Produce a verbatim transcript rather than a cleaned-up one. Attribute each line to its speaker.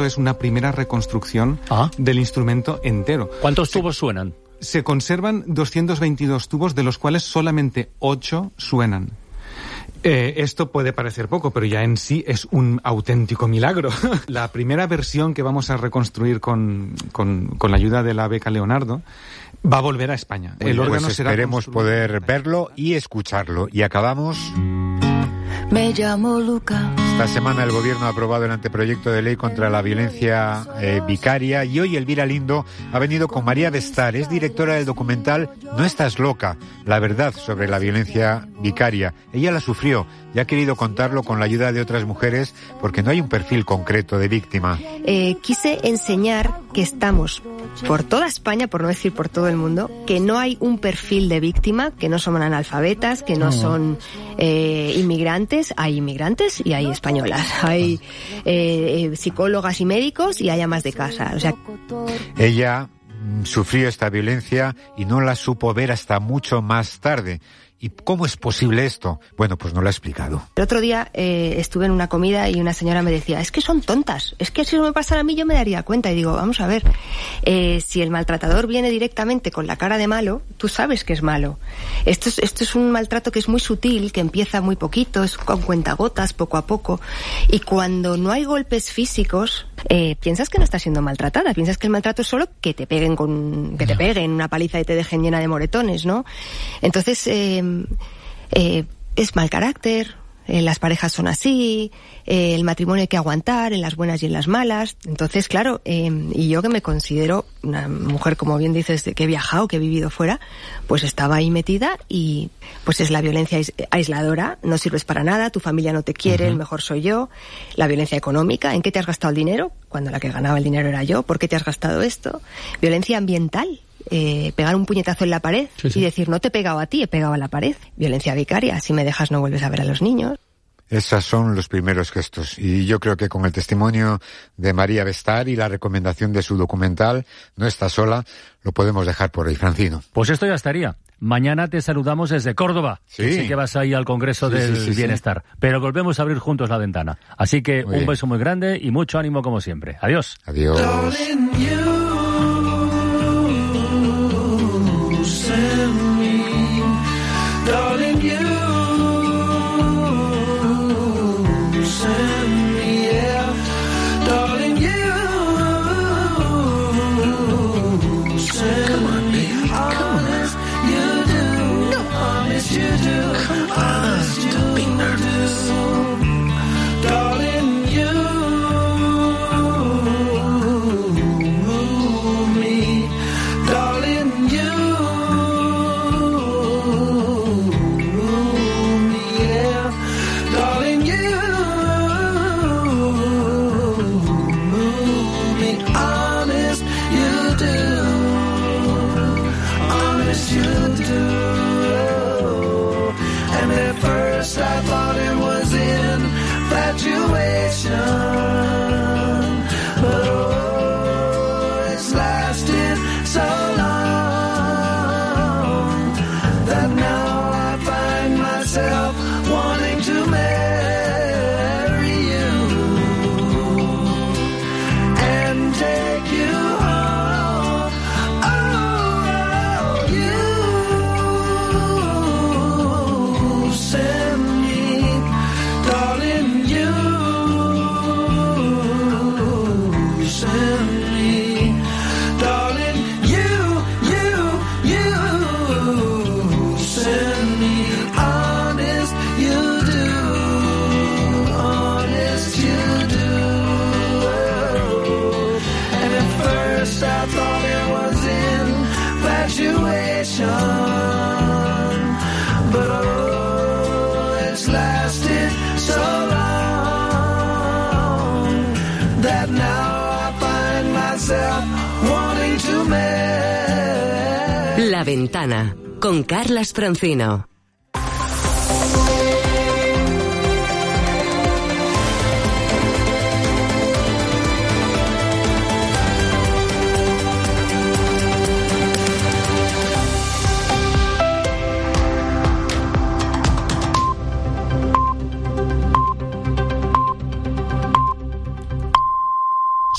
Speaker 1: es una primera reconstrucción
Speaker 2: ¿Ah?
Speaker 1: del instrumento entero.
Speaker 2: ¿Cuántos tubos suenan?
Speaker 1: Se conservan doscientos veintidós tubos, de los cuales solamente ocho suenan. Eh, esto puede parecer poco, pero ya en sí es un auténtico milagro. La primera versión que vamos a reconstruir con, con, con la ayuda de la beca Leonardo va a volver a España.
Speaker 3: Muy
Speaker 1: El
Speaker 3: bien,
Speaker 1: órgano
Speaker 3: pues
Speaker 1: será
Speaker 3: esperemos poder verlo y escucharlo. Y acabamos.
Speaker 4: Me llamo Luca.
Speaker 3: Esta semana el Gobierno ha aprobado el anteproyecto de ley contra la violencia eh, vicaria y hoy Elvira Lindo ha venido con María Bestar, es directora del documental No estás loca, la verdad sobre la violencia vicaria. Ella la sufrió y ha querido contarlo con la ayuda de otras mujeres porque no hay un perfil concreto de víctima.
Speaker 5: Eh, quise enseñar que estamos por toda España, por no decir por todo el mundo, que no hay un perfil de víctima, que no son analfabetas, que no, no. son eh, inmigrantes. Hay inmigrantes y hay españolas. Hay eh, psicólogas y médicos y hay amas de casa. O sea,
Speaker 3: ella mm, sufrió esta violencia y no la supo ver hasta mucho más tarde. ¿Y cómo es posible esto? Bueno, pues no lo ha explicado.
Speaker 5: El otro día eh, estuve en una comida y una señora me decía, es que son tontas, es que si eso me pasara a mí yo me daría cuenta. Y digo, vamos a ver, eh, si el maltratador viene directamente con la cara de malo, tú sabes que es malo. Esto es, esto es un maltrato que es muy sutil, que empieza muy poquito, es con cuentagotas, poco a poco. Y cuando no hay golpes físicos, eh, piensas que no estás siendo maltratada, piensas que el maltrato es solo que te peguen con, que te peguen una paliza y te dejen llena de moretones, ¿no? Entonces, eh, Eh, es mal carácter, eh, las parejas son así, eh, el matrimonio hay que aguantar en las buenas y en las malas. Entonces, claro, eh, y yo que me considero una mujer, como bien dices, que he viajado, que he vivido fuera, pues estaba ahí metida y pues es la violencia ais- aisladora, no sirves para nada, tu familia no te quiere, uh-huh. el mejor soy yo, la violencia económica, ¿en qué te has gastado el dinero? Cuando la que ganaba el dinero era yo, ¿por qué te has gastado esto? Violencia ambiental. Eh, pegar un puñetazo en la pared sí, sí. y decir, no te he pegado a ti, he pegado a la pared. Violencia vicaria, si me dejas no vuelves a ver a los niños.
Speaker 3: Esos son los primeros gestos. Y yo creo que con el testimonio de María Bestar y la recomendación de su documental, No estás sola, lo podemos dejar por ahí, Francino.
Speaker 2: Pues esto ya estaría. Mañana te saludamos desde Córdoba.
Speaker 3: Sí.
Speaker 2: Que sí que vas ahí al Congreso sí, del sí, sí, Bienestar. Sí. Pero volvemos a abrir juntos la ventana. Así que muy un bien. Beso muy grande y mucho ánimo como siempre. Adiós.
Speaker 3: Adiós.
Speaker 6: Darling, you send me, yeah. Darling, you send Come on, baby. Honest, Come on. You do. No. Honest, you do. Come honest, on. You Don't be nervous. Do. Darling, you move me. Darling, you I thought it was infatuation, but oh, it's lasted so long that now I find myself wanting to marry you and take you home. Oh, you send Darling, you send me. Darling, you, you, you send me. Honest, you do. Honest, you do. And at first I thought it was infatuation, but oh, it's lasted so long that now I find myself wanting to marry.
Speaker 7: La Ventana con Carlas Francino.